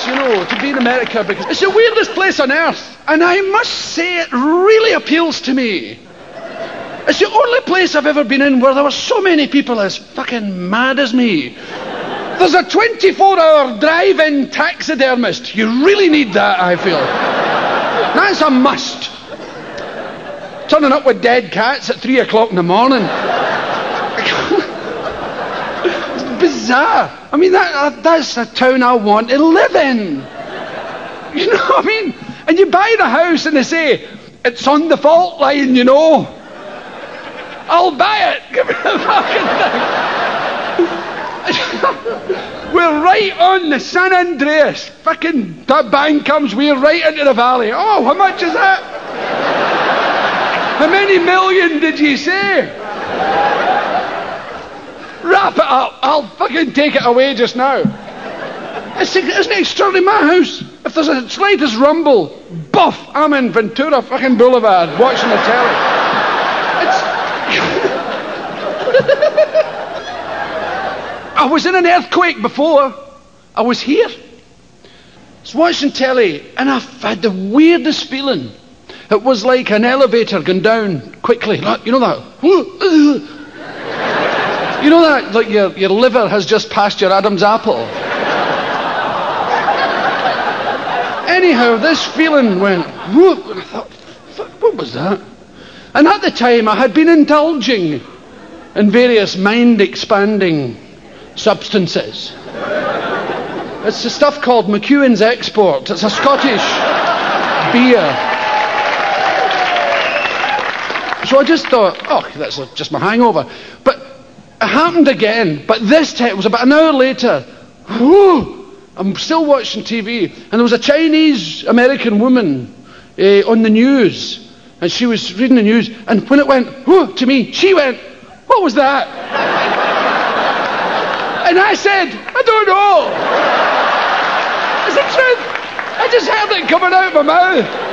nice, to be in America because it's the weirdest place on earth. And I must say it really appeals to me. It's the only place I've ever been in where there were so many people as fucking mad as me. There's a 24-hour drive-in taxidermist. You really need that, I feel. That's a must. Turning up with dead cats at 3 o'clock in the morning. It's bizarre. I mean, that's a town I want to live in. You know what I mean? And you buy the house and they say, it's on the fault line, I'll buy it. Give me the fucking thing. We're right on the San Andreas. Fucking that bang comes, we're right into the valley. Oh, how much is that? How many million did you say? Wrap it up. I'll fucking take it away just now. Isn't it extraordinary? My house, if there's a slightest rumble, buff, I'm in Ventura fucking Boulevard watching the telly. I was in an earthquake before. I was here. I was watching telly and I had the weirdest feeling. It was like an elevator going down quickly. You know that? You know that? Like your liver has just passed your Adam's apple. Anyhow, this feeling went whoop, and I thought, fuck, what was that? And at the time I had been indulging in various mind-expanding substances. It's the stuff called McEwen's Export. It's a Scottish beer. So I just thought, that's just my hangover. But it happened again. But this time, it was about an hour later. I'm still watching TV. And there was a Chinese-American woman on the news. And she was reading the news. And when it went, to me, she went, what was that? And I said, I don't know. It's the truth. I just heard it coming out of my mouth.